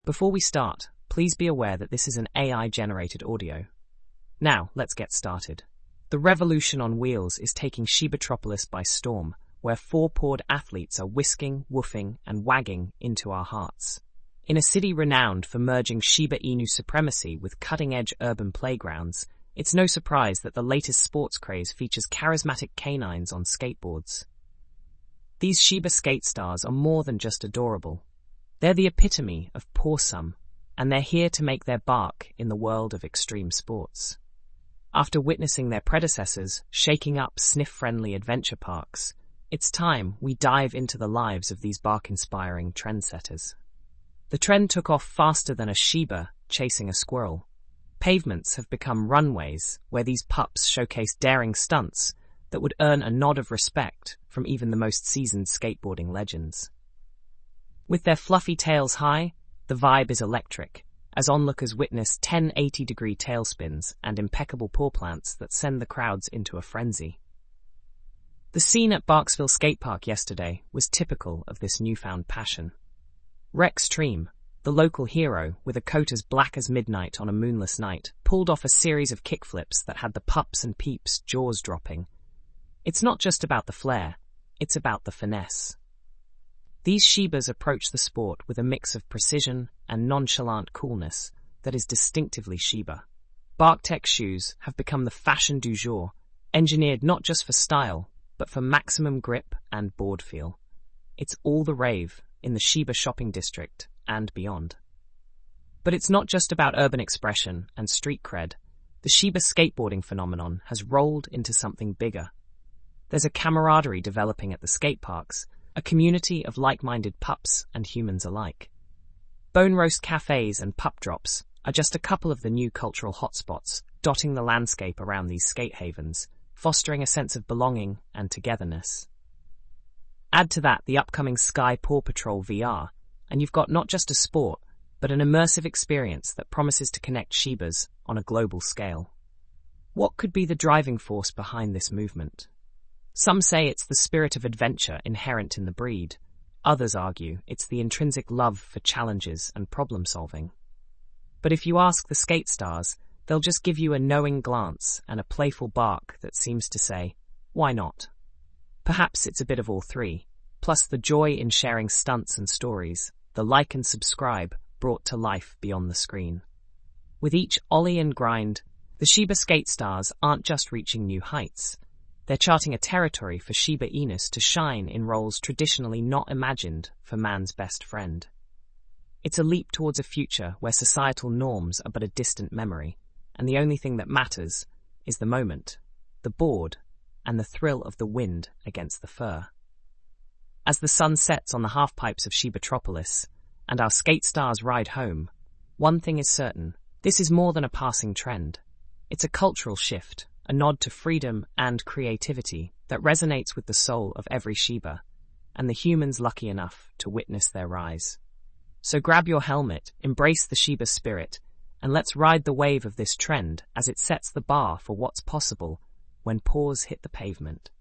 Before we start, please be aware that this is an AI-generated audio. Now, let's get started. The revolution on wheels is taking Shibatropolis by storm, where four-pawed athletes are whisking, woofing, and wagging into our hearts. In a city renowned for merging Shiba Inu supremacy with cutting-edge urban playgrounds, it's no surprise that the latest sports craze features charismatic canines on skateboards. These Shiba skate stars are more than just adorable. They're the epitome of pawsome, and they're here to make their mark in the world of extreme sports. After witnessing their predecessors shaking up sniff-friendly adventure parks, it's time we dive into the lives of these bark-inspiring trendsetters. The trend took off faster than a Shiba chasing a squirrel. Pavements have become runways where these pups showcase daring stunts that would earn a nod of respect from even the most seasoned skateboarding legends. With their fluffy tails high, the vibe is electric, as onlookers witness 1080-degree tailspins and impeccable paw plants that send the crowds into a frenzy. The scene at Barksville Skate Park yesterday was typical of this newfound passion. Rex Treme, the local hero with a coat as black as midnight on a moonless night, pulled off a series of kickflips that had the pups and peeps' jaws dropping. It's not just about the flair, it's about the finesse. These Shibas approach the sport with a mix of precision and nonchalant coolness that is distinctively Shiba. BarkTech shoes have become the fashion du jour, engineered not just for style, but for maximum grip and board feel. It's all the rave in the Shiba shopping district and beyond. But it's not just about urban expression and street cred. The Shiba skateboarding phenomenon has rolled into something bigger. There's a camaraderie developing at the skate parks, a community of like-minded pups and humans alike. Bone roast cafes and pup drops are just a couple of the new cultural hotspots dotting the landscape around these skate havens, fostering a sense of belonging and togetherness. Add to that the upcoming Sky Paw Patrol VR, and you've got not just a sport, but an immersive experience that promises to connect Shibas on a global scale. What could be the driving force behind this movement? Some say it's the spirit of adventure inherent in the breed. Others argue it's the intrinsic love for challenges and problem-solving. But if you ask the skate stars, they'll just give you a knowing glance and a playful bark that seems to say, why not? Perhaps it's a bit of all three, plus the joy in sharing stunts and stories, the like and subscribe brought to life beyond the screen. With each ollie and grind, the Shiba skate stars aren't just reaching new heights. They're charting a territory for Shiba Inus to shine in roles traditionally not imagined for man's best friend. It's a leap towards a future where societal norms are but a distant memory, and the only thing that matters is the moment, the board, and the thrill of the wind against the fur. As the sun sets on the half-pipes of Shibatropolis, and our skate stars ride home, one thing is certain, this is more than a passing trend. It's a cultural shift, a nod to freedom and creativity that resonates with the soul of every Shiba, and the humans lucky enough to witness their rise. So grab your helmet, embrace the Shiba spirit, and let's ride the wave of this trend as it sets the bar for what's possible when paws hit the pavement.